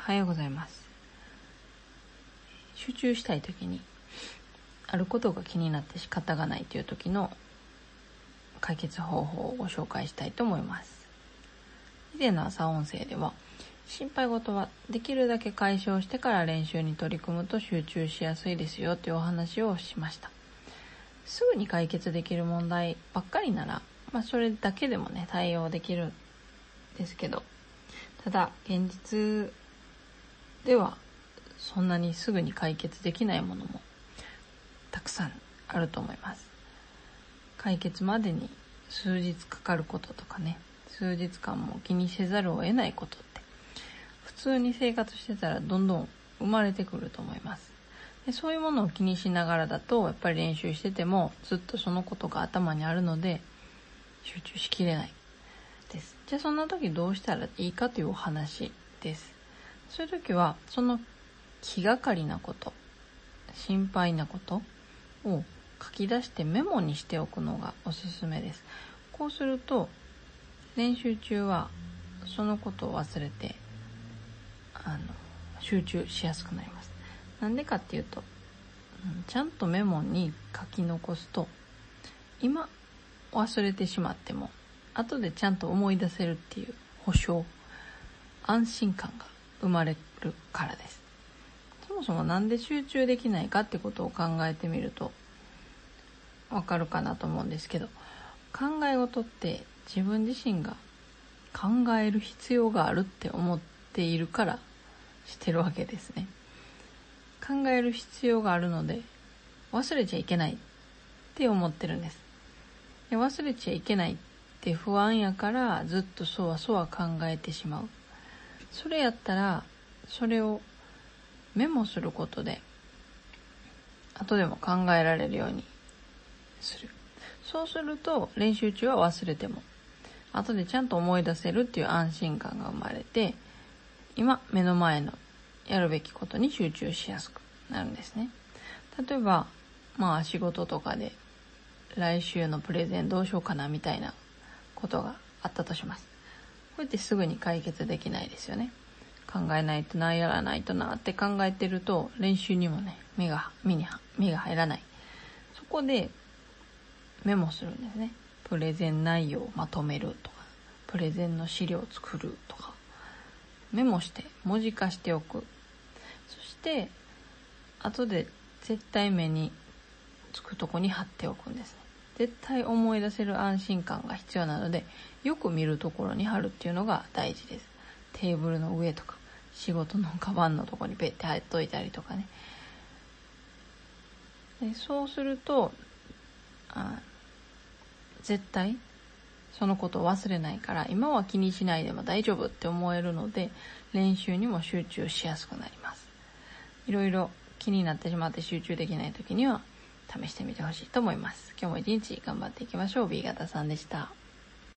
おはようございます。集中したい時にあることが気になって仕方がないという時の解決方法をご紹介したいと思います。以前の朝音声では、心配事はできるだけ解消してから練習に取り組むと集中しやすいですよというお話をしました。すぐに解決できる問題ばっかりなら、それだけでもね対応できるんですけど、ただ現実ではそんなにすぐに解決できないものもたくさんあると思います。解決までに数日かかることとかね、数日間も気にせざるを得ないことって普通に生活してたらどんどん生まれてくると思います。でそういうものを気にしながらだとやっぱり練習しててもずっとそのことが頭にあるので集中しきれないです。じゃあそんな時どうしたらいいかというお話です。そういう時はその気がかりなこと、心配なことを書き出してメモにしておくのがおすすめです。こうすると練習中はそのことを忘れて集中しやすくなります。なんでかっていうと、ちゃんとメモに書き残すと今忘れてしまっても後でちゃんと思い出せるっていう保証、安心感が生まれるからです。そもそもなんで集中できないかってことを考えてみるとわかるかなと思うんですけど、考え事って自分自身が考える必要があるって思っているからしてるわけですね。考える必要があるので忘れちゃいけないって思ってるんです。で忘れちゃいけないって不安やからずっとそわそわ考えてしまう。それやったらそれをメモすることで後でも考えられるようにする。そうすると練習中は忘れても後でちゃんと思い出せるっていう安心感が生まれて、今目の前のやるべきことに集中しやすくなるんですね。例えば仕事とかで来週のプレゼンどうしようかなみたいなことがあったとします。こうやってすぐに解決できないですよね。考えないとな、やらないとなって考えてると練習にもね目が入らない。そこでメモするんですね。プレゼン内容をまとめるとか、プレゼンの資料を作るとか、メモして文字化しておく。そして後で絶対目につくとこに貼っておくんですね。絶対思い出せる安心感が必要なので、よく見るところに貼るっていうのが大事です。テーブルの上とか仕事のカバンのところにペッて貼っといたりとかね。でそうすると絶対そのことを忘れないから、今は気にしないでも大丈夫って思えるので練習にも集中しやすくなります。いろいろ気になってしまって集中できない時には試してみてほしいと思います。今日も一日頑張っていきましょう。B 型さんでした。